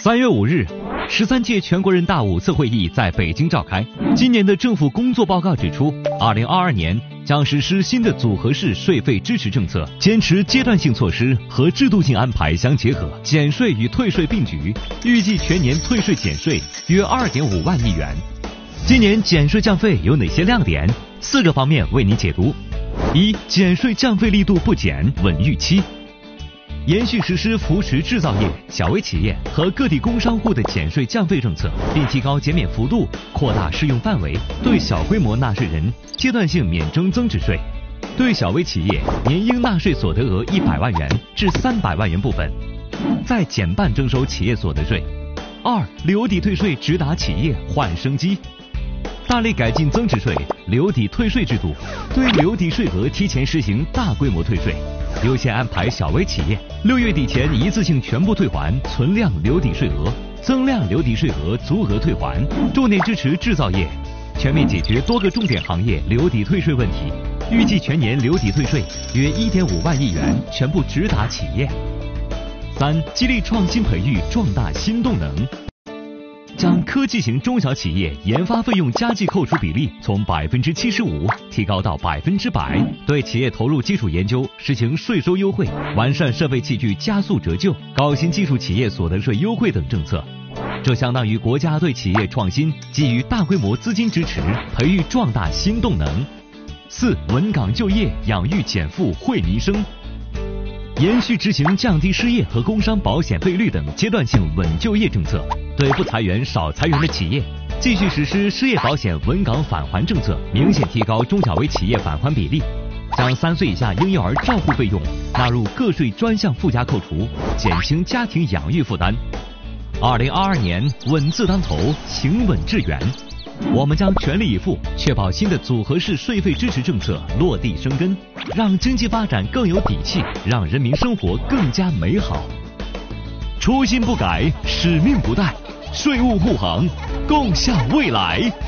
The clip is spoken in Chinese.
3月5日，13届全国人大5次会议在北京召开。今年的政府工作报告指出，2022年将实施新的组合式税费支持政策，坚持阶段性措施和制度性安排相结合，减税与退税并举，预计全年退税减税约2.5万亿元。今年减税降费有哪些亮点？4个方面为您解读。1. 减税降费力度不减，稳预期。延续实施扶持制造业、小微企业和个体工商户的减税降费政策，并提高减免幅度，扩大适用范围，对小规模纳税人阶段性免征增值税，对小微企业年应纳税所得额100万元至300万元部分，再减半征收企业所得税。2. 留抵退税直达企业换生机。大力改进增值税、留抵退税制度，对留抵税额提前实行大规模退税，优先安排小微企业6月底前一次性全部退还存量留抵税额，增量留抵税额足额退还，重点支持制造业，全面解决多个重点行业留抵退税问题，预计全年留抵退税约1.5万亿元，全部直达企业。3. 激励创新培育，壮大新动能。将科技型中小企业研发费用加计扣除比例从75%提高到100%，对企业投入基础研究实行税收优惠，完善设备器具加速折旧、高新技术企业所得税优惠等政策。这相当于国家对企业创新给予大规模资金支持，培育壮大新动能。4. 稳岗就业，养育减负，惠民生。延续执行降低失业和工伤保险费率等阶段性稳就业政策，对不裁员少裁员的企业，继续实施失业保险稳岗返还政策，明显提高中小微企业返还比例，将3岁以下婴幼儿照护费用纳入个税专项附加扣除，减轻家庭养育负担。2022年稳字当头，行稳致远。我们将全力以赴，确保新的组合式税费支持政策落地生根，让经济发展更有底气，让人民生活更加美好。初心不改，使命不怠，税务护航，共向未来。